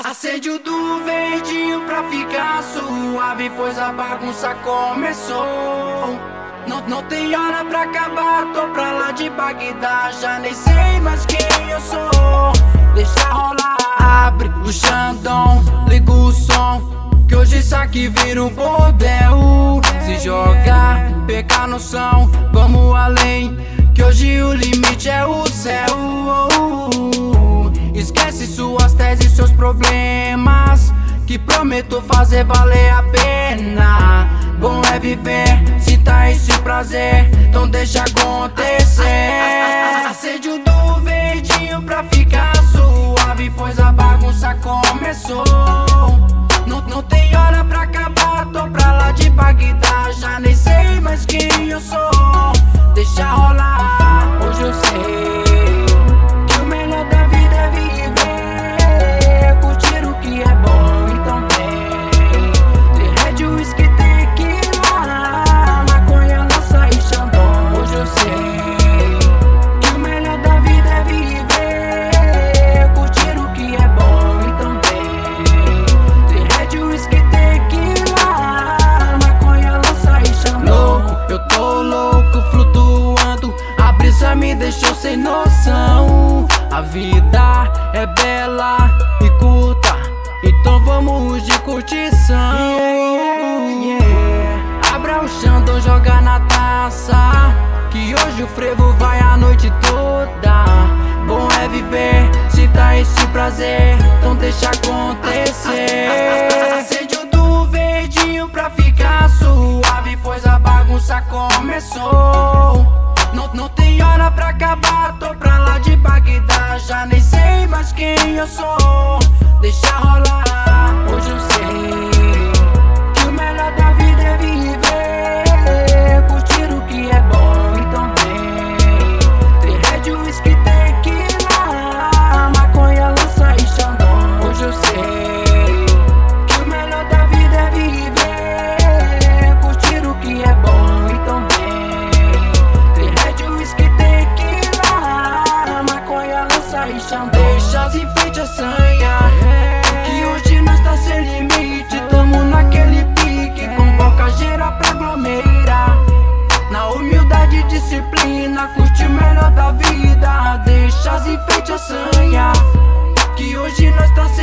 Acende o do verdinho pra ficar suave, pois a bagunça começou. Não tem hora pra acabar, tô pra lá de Bagdá, já nem sei mais quem eu sou. Deixa rolar, abre o Xandão, liga o som, que hoje isso aqui vira um bordel. Se jogar, pegar noção, vamos além, que hoje o limite é o céu. Esquece suas teses, seus problemas, que prometo fazer valer a pena. Bom é viver, se tá esse prazer, então deixa acontecer. Acende o do verdinho pra ficar suave, pois a bagunça começou. Não tem hora pra acabar, tô pra lá de Bagdá, já nem sei mais quem eu sou. Deixa rolar, hoje eu sei que o melhor da vida é viver, curtir o que é bom, então vem. Tem red, whisky, tequila, maconha, lança e Xandão. Hoje eu sei que o melhor da vida é viver, curtir o que é bom, então vem. Tem red, whisky, tequila, maconha, lança e Xandão. Eu tô louco, flutuando, a brisa me deixou sem noção. A vida é bela e curta, então vamos de curtição. Abra o Xandão, joga na taça, que hoje o frevo vai a noite toda. Bom é viver, se tá esse prazer, então deixa acontecer. Acende o do verdinho pra ficar suave, pois a bagunça começou. Não tem hora pra acabar, tô pra lá de Bagdá, já nem sei mais quem eu sou. Deixa rolar, hoje eu sei que o melhor da vida é viver, curtir o que é bom, então vem. Tem red, whisky, tequila, maconha, lança e Xandão. Hoje eu sei que o melhor da vida é viver, curtir o que é bom, então vem. Tem red, whisky, tequila, maconha, lança e Xandão. Deixa as enfeite a sanha, que hoje nós tá sem limite, tamo naquele pique, convoca geral pra aglomerar. Na humildade e disciplina, curte o melhor da vida. Deixa as enfeite a sanha, que hoje nós tá sem